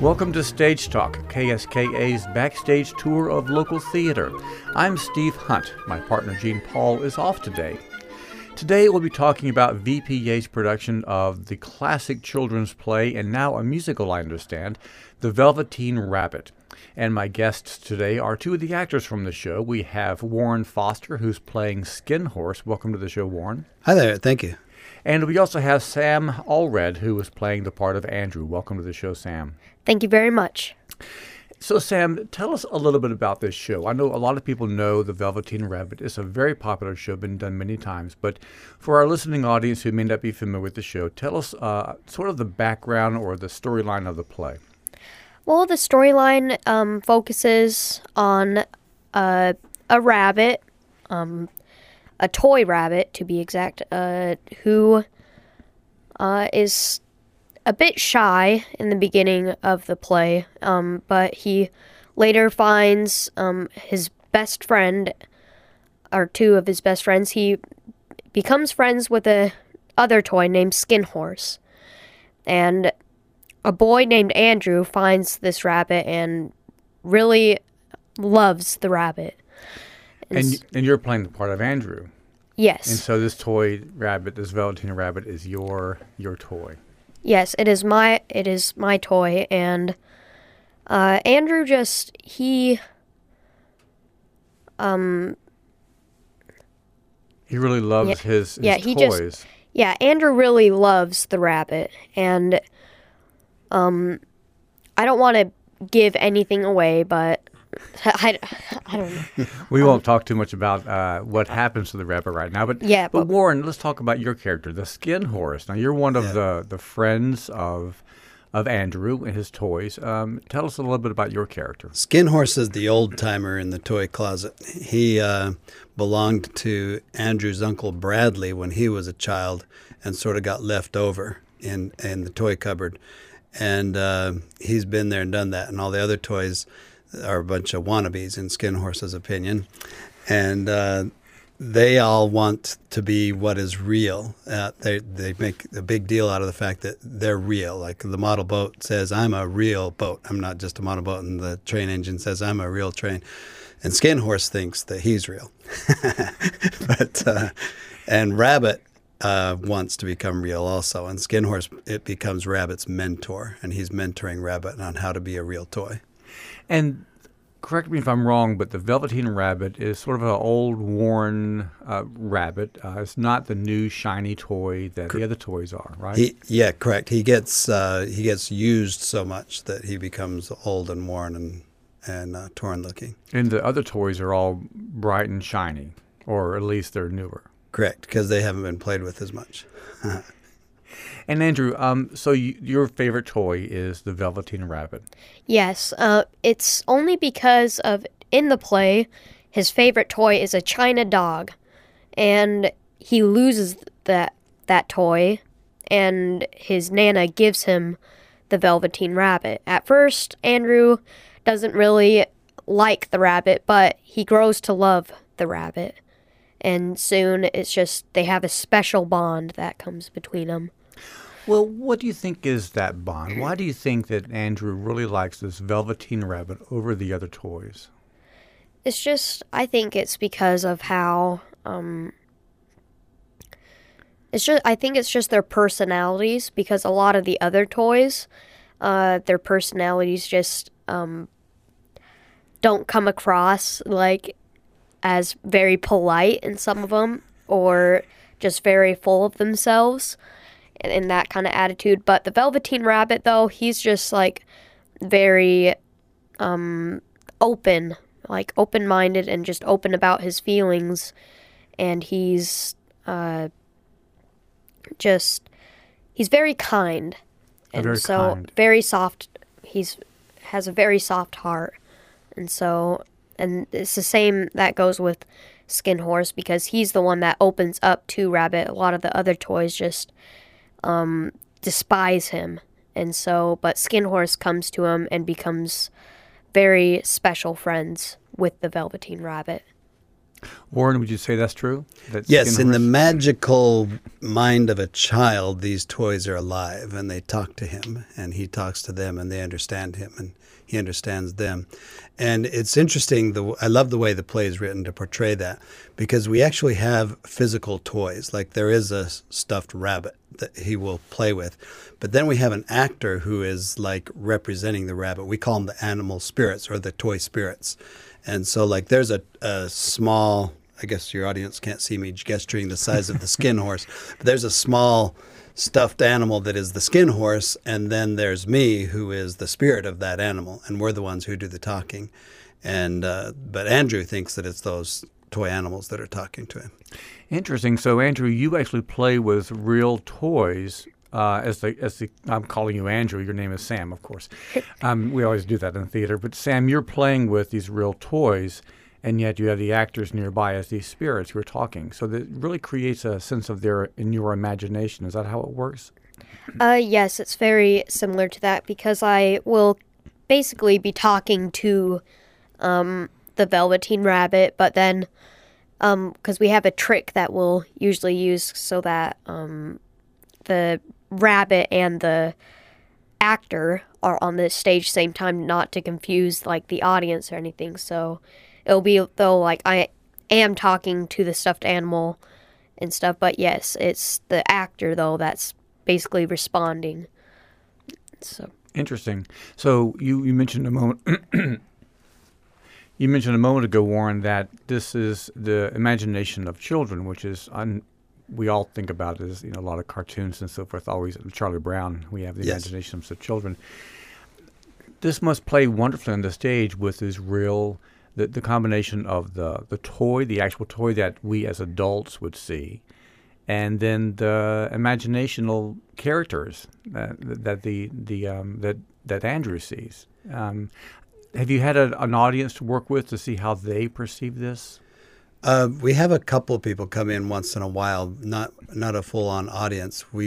Welcome to Stage Talk, KSKA's backstage tour of local theater. I'm Steve Hunt. My partner Gene Paul is off today. Today we'll be talking about VPA's production of the classic children's play, and now a musical I understand, The Velveteen Rabbit. And my guests today are two of the actors from the show. We have Warren Foster, who's playing Skin Horse. Welcome to the show, Warren. Hi there, thank you. And we also have Sam Allred, who is playing the part of Andrew. Welcome to the show, Sam. Thank you very much. So, Sam, tell us a little bit about this show. I know a lot of people know The Velveteen Rabbit. It's a very popular show, been done many times. But for our listening audience who may not be familiar with the show, tell us sort of the background or the storyline of the play. Well, the storyline focuses on a rabbit, a toy rabbit to be exact, who is a bit shy in the beginning of the play, but he later finds his best friend, or two of his best friends. He becomes friends with a other toy named Skin Horse, and a boy named Andrew finds this rabbit and really loves the rabbit. And you're playing the part of Andrew. Yes. And so this toy rabbit, this Velveteen Rabbit, is your toy. Yes, it is my toy, and Andrew he really loves his toys. Andrew really loves the rabbit, and I don't want to give anything away, but I don't know. We won't talk too much about what happens to the rabbit right now, but Warren, let's talk about your character, the Skin Horse. Now, you're one of the friends of Andrew and his toys. Tell us a little bit about your character. Skin Horse is the old timer in the toy closet. He belonged to Andrew's uncle Bradley when he was a child, and sort of got left over in the toy cupboard. And he's been there and done that, and all the other toys are a bunch of wannabes in Skin Horse's opinion, and they all want to be what is real. They make a big deal out of the fact that they're real. Like the model boat says, "I'm a real boat. I'm not just a model boat," and the train engine says, "I'm a real train." And Skin Horse thinks that he's real, and Rabbit wants to become real also. And Skin Horse, it becomes Rabbit's mentor, and he's mentoring Rabbit on how to be a real toy. And correct me if I'm wrong, but the Velveteen Rabbit is sort of an old, worn rabbit. It's not the new, shiny toy that the other toys are, right? Correct. He gets used so much that he becomes old and worn and torn looking. And the other toys are all bright and shiny, or at least they're newer. Correct, because they haven't been played with as much. And Andrew, so your favorite toy is the Velveteen Rabbit. Yes, it's only because in the play, his favorite toy is a China dog, and he loses that toy, and his Nana gives him the Velveteen Rabbit. At first, Andrew doesn't really like the rabbit, but he grows to love the rabbit, and soon it's just they have a special bond that comes between them. Well, what do you think is that bond? Why do you think that Andrew really likes this Velveteen Rabbit over the other toys? I think it's because of how, I think it's just their personalities, because a lot of the other toys, their personalities just don't come across, like, as very polite in some of them, or just very full of themselves. In that kind of attitude. But the Velveteen Rabbit, though, he's just like very open-minded and just open about his feelings, and he's very kind, and very soft. Has a very soft heart, and it's the same that goes with Skin Horse, because he's the one that opens up to Rabbit. A lot of the other toys just despise him, but Skin Horse comes to him and becomes very special friends with the Velveteen Rabbit. Warren, would you say that's true? That Yes, Skin in the Horse- magical mind of a child, these toys are alive and they talk to him and he talks to them and they understand him and he understands them. And it's interesting, I love the way the play is written to portray that, because we actually have physical toys. Like there is a stuffed rabbit that he will play with. But then we have an actor who is like representing the rabbit. We call them the animal spirits or the toy spirits. And so like there's a small, I guess your audience can't see me gesturing the size of the Skin Horse, but there's a small stuffed animal that is the Skin Horse, and then there's me, who is the spirit of that animal, and we're the ones who do the talking. And but Andrew thinks that it's those toy animals that are talking to him. Interesting. So, Andrew, you actually play with real toys. I'm calling you Andrew. Your name is Sam, of course. We always do that in theater. But Sam, you're playing with these real toys, and yet you have the actors nearby as these spirits who are talking. So that really creates a sense of in your imagination. Is that how it works? Yes, it's very similar to that because I will basically be talking to the Velveteen Rabbit, but then because we have a trick that we'll usually use so that the rabbit and the actor are on the stage same time, not to confuse like the audience or anything. So it'll be though like I am talking to the stuffed animal and stuff, but yes, it's the actor though that's basically responding. So Interesting. So you mentioned a moment. You mentioned a moment ago, Warren, that this is the imagination of children, which is we all think about it as a lot of cartoons and so forth. Always Charlie Brown. We have the Yes. imaginations of children. This must play wonderfully on the stage with this real, the combination of the toy, the actual toy that we as adults would see, and then the imaginational characters that Andrew sees. Have you had an audience to work with to see how they perceive this? We have a couple of people come in once in a while, not a full-on audience. We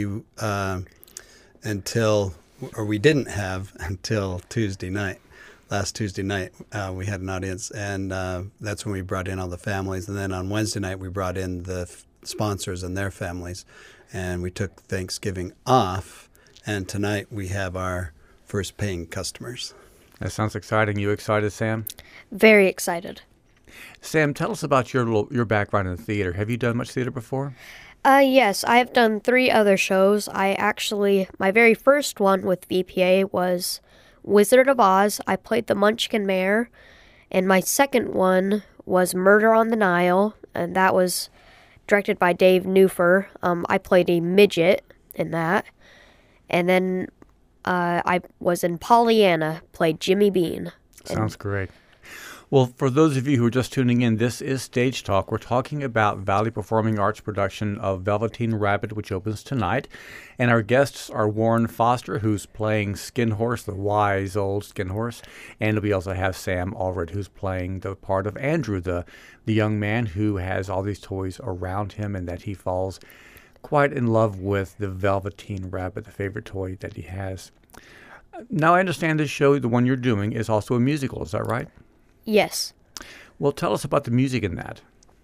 didn't have until Tuesday night. Last Tuesday night, we had an audience, and that's when we brought in all the families. And then on Wednesday night, we brought in the sponsors and their families, and we took Thanksgiving off. And tonight, we have our first paying customers. That sounds exciting. You excited, Sam? very excited. Sam, tell us about your background in theater. Have you done much theater before? Yes, I have done 3 other shows. My very first one with VPA was Wizard of Oz. I played the Munchkin Mayor. And my second one was Murder on the Nile, and that was directed by Dave Newfer. I played a midget in that. And then I was in Pollyanna, played Jimmy Bean. Sounds great. Well, for those of you who are just tuning in, this is Stage Talk. We're talking about Valley Performing Arts production of Velveteen Rabbit, which opens tonight. And our guests are Warren Foster, who's playing Skin Horse, the wise old Skin Horse. And we also have Sam Allred, who's playing the part of Andrew, the young man who has all these toys around him and that he falls quite in love with the Velveteen Rabbit, the favorite toy that he has. Now, I understand this show, the one you're doing, is also a musical. Is that right? Yes. Well, tell us about the music in that.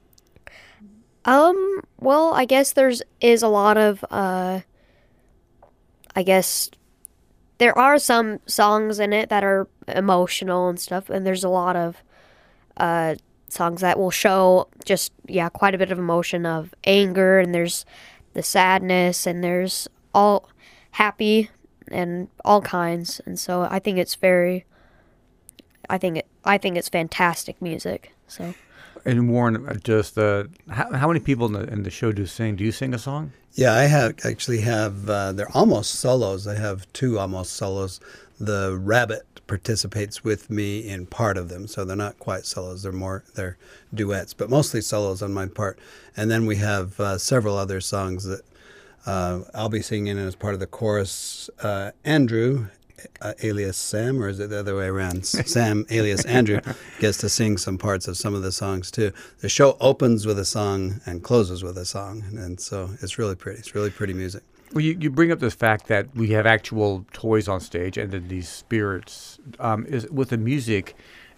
Well, I guess is a lot of, I guess there are some songs in it that are emotional and stuff, and there's a lot of, songs that will show just, quite a bit of emotion of anger, and there's the sadness, and there's all happy and all kinds, and so I think it's fantastic music. So. And Warren, how many people in the show do sing? Do you sing a song? Yeah, I have they're almost solos. I have 2 almost solos. The rabbit participates with me in part of them, so they're not quite solos. They're duets, but mostly solos on my part. And then we have several other songs that I'll be singing as part of the chorus. Andrew, alias Sam, or is it the other way around? Sam, alias Andrew, gets to sing some parts of some of the songs too. The show opens with a song and closes with a song, and so it's really pretty. It's really pretty music. Well, you bring up this fact that we have actual toys on stage, and then these spirits. With the music,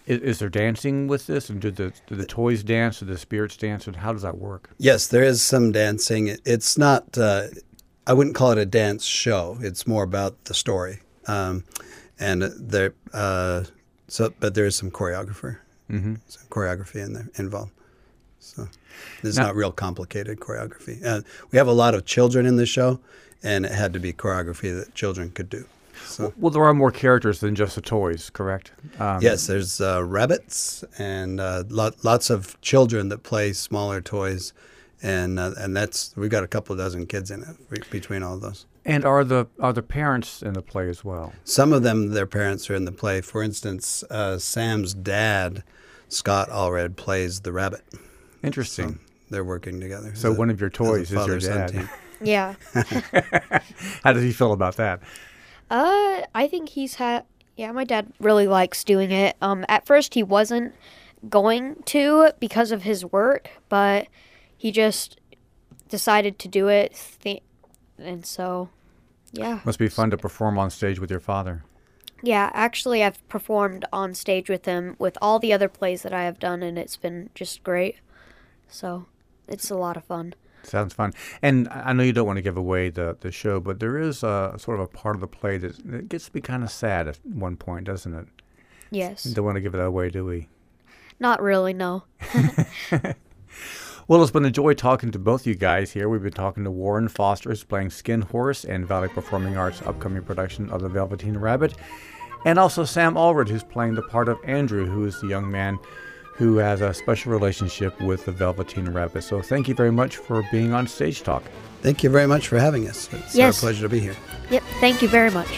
Is there dancing with this? And do the toys dance? Do the spirits dance? And how does that work? Yes, there is some dancing. It's not, I wouldn't call it a dance show. It's more about the story. But there is some choreography. Mm-hmm. Some choreography involved. So it's not real complicated choreography. We have a lot of children in the show, and it had to be choreography that children could do. So. Well, there are more characters than just the toys, correct? Yes, there's rabbits and lots of children that play smaller toys, and we've got a couple dozen kids in it between all of those. And are the parents in the play as well? Some of them, their parents are in the play. For instance, Sam's dad, Scott Allred, plays the rabbit. Interesting. So they're working together. So one of your toys is your dad. Yeah. How does he feel about that? I think my dad really likes doing it. At first he wasn't going to because of his work, but he just decided to do it. And so, yeah. Must be fun to perform on stage with your father. Yeah, actually I've performed on stage with him with all the other plays that I have done, and it's been just great. So it's a lot of fun. Sounds fun. And I know you don't want to give away the show, but there is sort of a part of the play that gets to be kind of sad at one point, doesn't it? Yes. Don't want to give it away, do we? Not really, no. Well, it's been a joy talking to both you guys here. We've been talking to Warren Foster, who's playing Skin Horse in Valley Performing Arts' upcoming production of The Velveteen Rabbit, and also Sam Allred, who's playing the part of Andrew, who is the young man who has a special relationship with the Velveteen Rabbit. So thank you very much for being on Stage Talk. Thank you very much for having us. It's our pleasure to be here. Yep, thank you very much.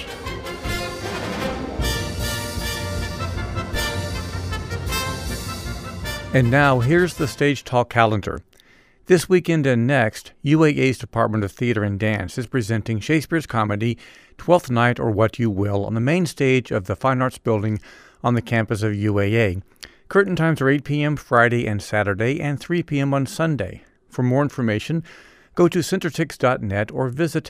And now, here's the Stage Talk calendar. This weekend and next, UAA's Department of Theater and Dance is presenting Shakespeare's comedy, Twelfth Night or What You Will, on the main stage of the Fine Arts Building on the campus of UAA. Curtain times are 8 p.m. Friday and Saturday and 3 p.m. on Sunday. For more information, go to centertix.net or visit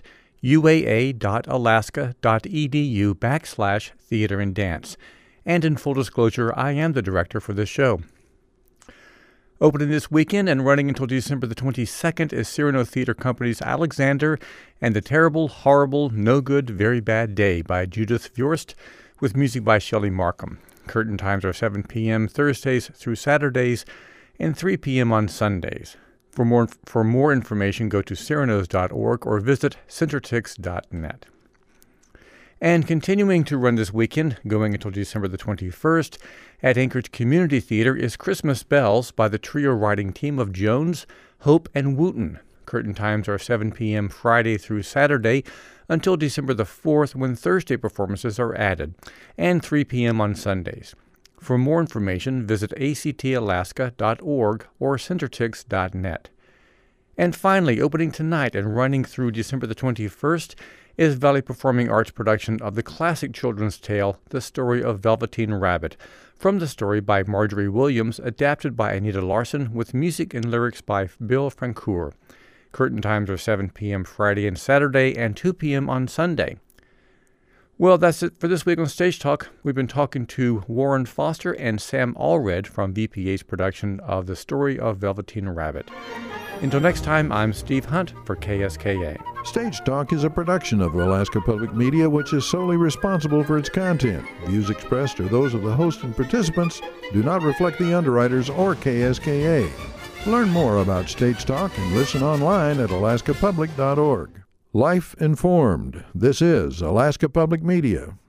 uaa.alaska.edu/theater and dance. And in full disclosure, I am the director for this show. Opening this weekend and running until December the 22nd is Cyrano Theater Company's Alexander and the Terrible, Horrible, No Good, Very Bad Day by Judith Viorst, with music by Shelley Markham. Curtain times are 7 p.m. Thursdays through Saturdays and 3 p.m. on Sundays. For more information, go to cyranos.org or visit centertix.net. And continuing to run this weekend, going until December the 21st, at Anchorage Community Theater is Christmas Bells by the trio writing team of Jones, Hope, and Wooten. Curtain times are 7 p.m. Friday through Saturday until December the 4th, when Thursday performances are added, and 3 p.m. on Sundays. For more information, visit actalaska.org or centertix.net. And finally, opening tonight and running through December the 21st is Valley Performing Arts' production of the classic children's tale, The Story of Velveteen Rabbit, from the story by Marjorie Williams, adapted by Anita Larson, with music and lyrics by Bill Francoeur. Curtain times are 7 p.m. Friday and Saturday and 2 p.m. on Sunday. Well, that's it for this week on Stage Talk. We've been talking to Warren Foster and Sam Allred from VPA's production of The Story of Velveteen Rabbit. Until next time, I'm Steve Hunt for KSKA. Stage Talk is a production of Alaska Public Media, which is solely responsible for its content. Views expressed are those of the host and participants, do not reflect the underwriters or KSKA. Learn more about Stage Talk and listen online at alaskapublic.org. Life informed. This is Alaska Public Media.